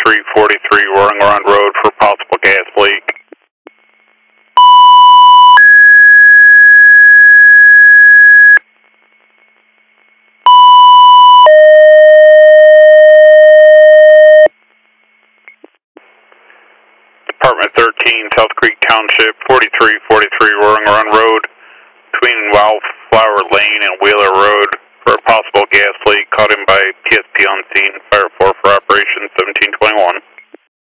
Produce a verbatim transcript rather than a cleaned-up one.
forty-three forty-three Roaring Run Road for possible gas leak. Department thirteen, South Creek Township, forty-three forty-three Roaring Run Road, between Wildflower Lane and Wheeler Road, for a possible gas leak caught in by P S P on scene, Fire four for Operation seventeen twenty-one.